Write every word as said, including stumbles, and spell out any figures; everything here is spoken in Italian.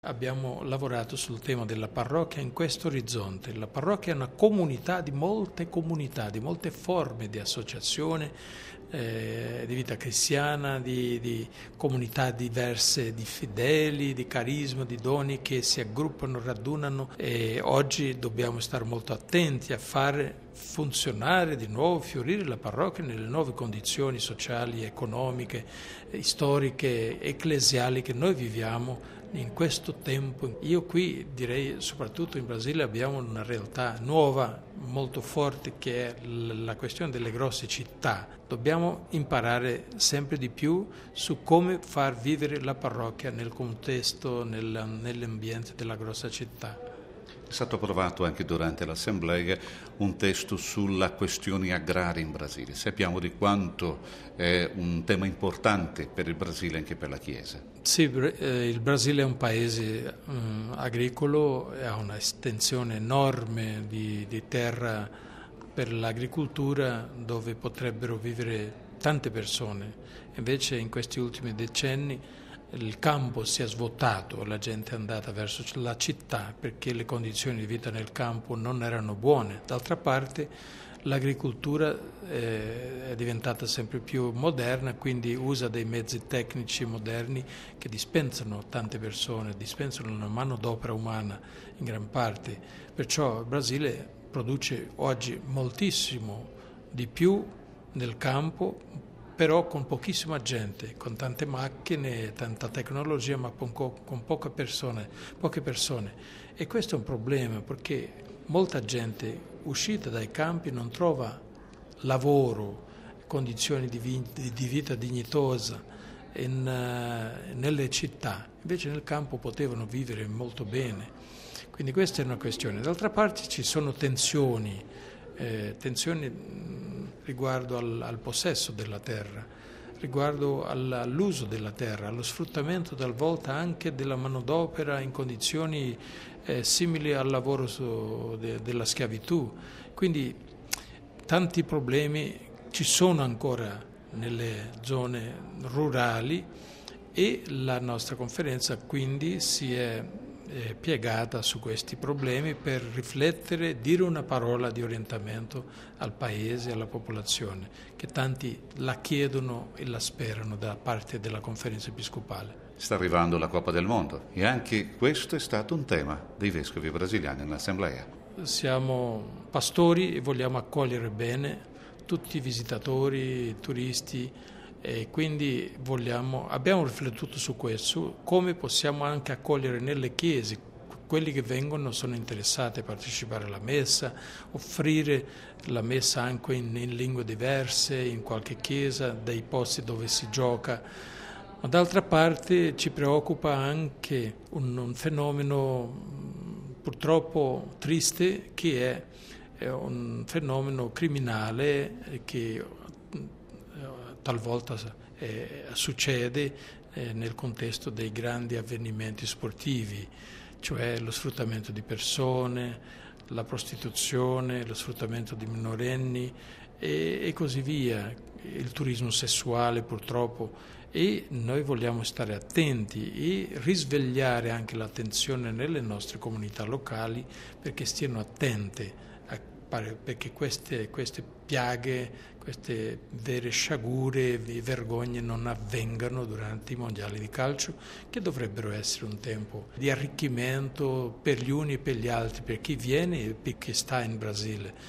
abbiamo lavorato sul tema della parrocchia in questo orizzonte. La parrocchia è una comunità di molte comunità, di molte forme di associazione, eh, di vita cristiana, di, di comunità diverse, di fedeli, di carisma, di doni che si aggruppano, radunano, e oggi dobbiamo stare molto attenti a fare funzionare di nuovo, fiorire la parrocchia nelle nuove condizioni sociali, economiche, storiche, ecclesiali che noi viviamo in questo tempo. Io qui direi, soprattutto in Brasile, abbiamo una realtà nuova, molto forte, che è la questione delle grosse città. Dobbiamo imparare sempre di più su come far vivere la parrocchia nel contesto, nel, nell'ambiente della grossa città. È stato approvato anche durante l'Assemblea un testo sulla questione agraria in Brasile. Sappiamo di quanto è un tema importante per il Brasile e anche per la Chiesa. Sì, eh, il Brasile è un paese um, agricolo, ha una estensione enorme di, di terra per l'agricoltura dove potrebbero vivere tante persone. Invece in questi ultimi decenni il campo si è svuotato, la gente è andata verso la città perché le condizioni di vita nel campo non erano buone. D'altra parte l'agricoltura è diventata sempre più moderna, quindi usa dei mezzi tecnici moderni che dispensano tante persone, dispensano una manodopera umana in gran parte. Perciò il Brasile produce oggi moltissimo di più nel campo, però con pochissima gente, con tante macchine, tanta tecnologia, ma con, con poche persone, poche persone. E questo è un problema, perché molta gente uscita dai campi non trova lavoro, condizioni di, vi- di vita dignitosa in, uh, nelle città. Invece nel campo potevano vivere molto bene. Quindi questa è una questione. D'altra parte ci sono tensioni, eh, tensioni riguardo al, al possesso della terra, riguardo all, all'uso della terra, allo sfruttamento talvolta anche della manodopera in condizioni eh, simili al lavoro su, de, della schiavitù. Quindi tanti problemi ci sono ancora nelle zone rurali e la nostra conferenza quindi si è eh, piegata su questi problemi per riflettere, dire una parola di orientamento al Paese, alla popolazione, che tanti la chiedono e la sperano da parte della conferenza episcopale. Sta arrivando la Coppa del Mondo e anche questo è stato un tema dei vescovi brasiliani nell'Assemblea. Siamo pastori e vogliamo accogliere bene tutti i visitatori, i turisti, e quindi vogliamo, abbiamo riflettuto su questo, su come possiamo anche accogliere nelle chiese quelli che vengono, sono interessati a partecipare alla messa, offrire la messa anche in, in lingue diverse, in qualche chiesa, dei posti dove si gioca. Ma d'altra parte ci preoccupa anche un, un fenomeno purtroppo triste, che è, è un fenomeno criminale che talvolta eh, succede eh, nel contesto dei grandi avvenimenti sportivi, cioè lo sfruttamento di persone, la prostituzione, lo sfruttamento di minorenni e, e così via, il turismo sessuale purtroppo. E noi vogliamo stare attenti e risvegliare anche l'attenzione nelle nostre comunità locali perché stiano attente, a, perché queste, queste piaghe, queste vere sciagure e vergogne non avvengano durante i mondiali di calcio, che dovrebbero essere un tempo di arricchimento per gli uni e per gli altri, per chi viene e per chi sta in Brasile.